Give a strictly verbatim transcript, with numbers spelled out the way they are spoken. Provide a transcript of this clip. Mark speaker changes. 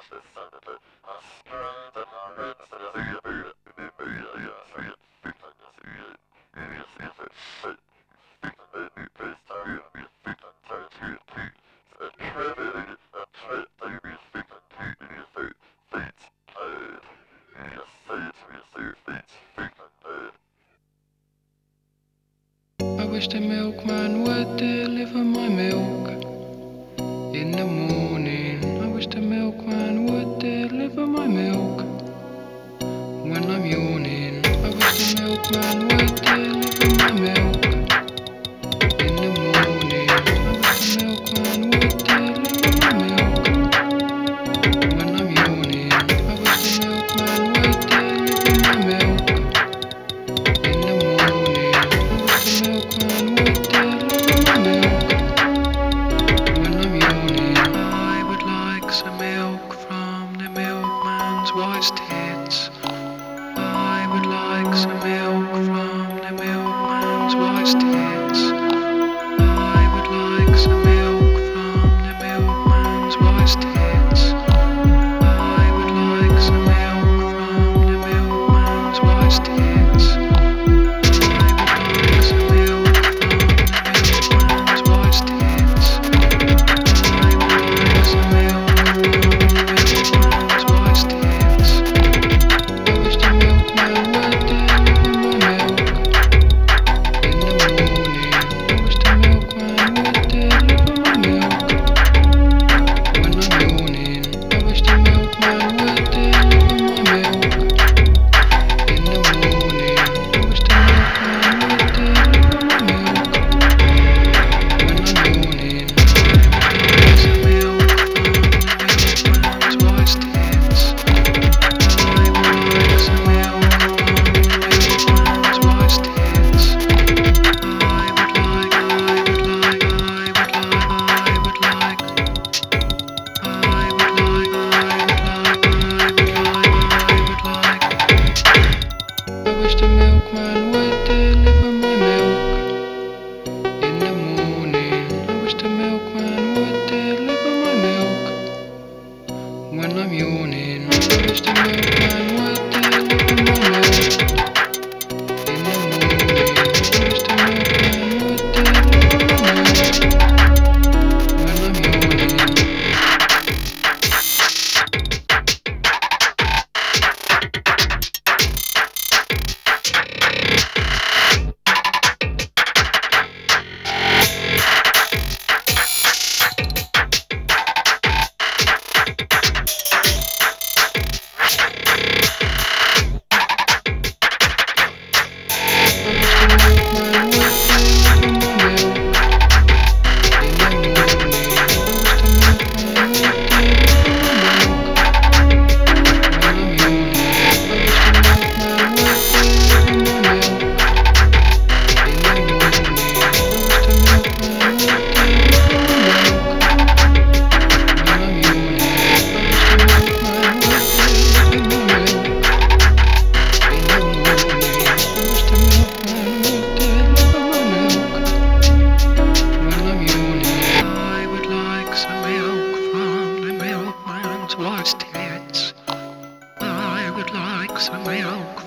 Speaker 1: I wish the milkman would deliver my milk in the morning. I wish the milkman would deliver my milk when I'm yawning. I wish the milkman would deliver my milk in the morning. I wish the milkman would deliver my milk when I'm yawning. I wish the milkman would deliver my milk in the morning. I wish the milkman would deliver my milk when I'm yawning. I would like some milk from the milkman's wife's tits. I would like some milk from the milkman's wife's tits. I would like some milk from the milkman's wife's tits. I would like some milk from the milkman's wife's tits. I would like some milk from the milkman's wife's tits. I would like some milk from the milkman's wife's tits. I wish the milkman would deliver my milk in the morning. I wish the milkman would deliver my milk when I'm yawning. I wish the milkman would deliver my milk in the morning. I wish the milkman would deliver my milk when I'm yawning. I would like some milk from the milkman's wife's tits. I would like some milk from the milkman's wife's tits. I would like, I would like, I would like, I would like, I would like, I would like, I would like, I would like. I wish the milkman would deliver my milk in the morning. I wish the milkman would deliver my milk when I'm yawning. I wish the milkman would deliver my milk in the morning. I wish the milkman would deliver my milk when I'm yawning. Wife's tits. I would like some milk